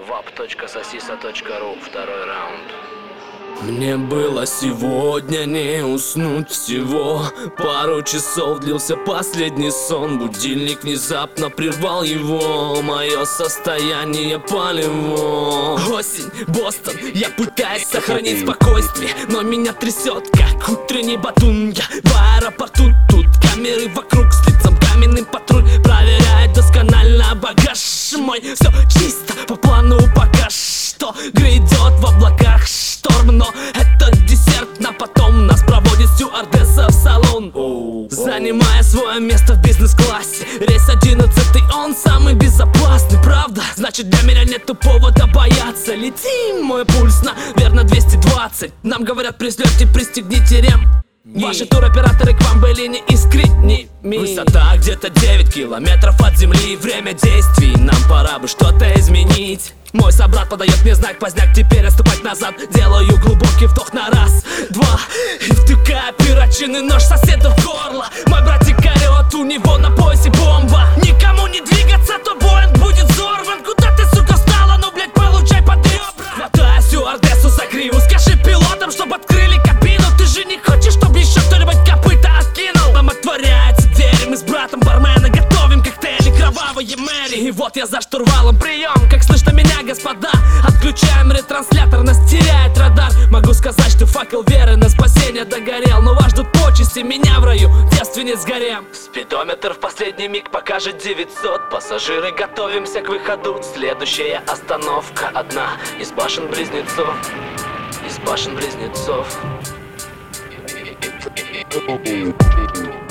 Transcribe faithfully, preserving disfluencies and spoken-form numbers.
вап точка сосиса точка ру. Второй раунд. Мне было сегодня не уснуть всего. Пару часов длился последний сон. Будильник внезапно прервал его. Мое состояние полево. Осень, Бостон, я пытаюсь сохранить спокойствие, но меня трясет, как утренний батун. Я в аэропорту, тут камеры вокруг, с лицом каменный патруль проверяет досконально багаж мой. Все чисто, по плану пока что грядет в облаках шторм, но это десерт на потом. Нас проводит стюардесса в салон, занимая свое место в бизнес-классе. Рейс одиннадцатый, он самый безопасный, правда? Значит, для меня нету повода бояться. Летим, мой пульс, наверно, двести двадцать. Нам говорят при взлете пристегните рем. Ваши туроператоры к вам были неискренними. Высота где-то девять километров от земли. Время действий, нам пора бы что-то изменить. Мой собрат подает мне знак, поздняк, теперь отступать назад. Делаю глубокий вдох на раз, два, и втыкаю перочинный нож соседу в горло. Мой братик орет, у него на поясе бомба. Никому не двигаться, то Боинг будет взорван. Куда ты, сука, встала? Ну, блядь, получай под ребра. Хватаю стюардессу за гриву, скажи пилотам, чтобы открыли кабину. Ты же не хочешь, чтобы еще кто-нибудь копыта откинул? Там отворяется дверь, мы с братом бармена готовим коктейли, кровавые Мэри. И вот я за штурвалом, прием, как слышно меня, господа. Отключаем ретранслятор, нас теряет радар. Могу сказать, что факел веры на спасение догорел, но вас ждут почести, меня в раю девственниц гарем. Спидометр в последний миг покажет девятьсот. Пассажиры, готовимся к выходу. Следующая остановка одна из башен-близнецов. Из башен-близнецов.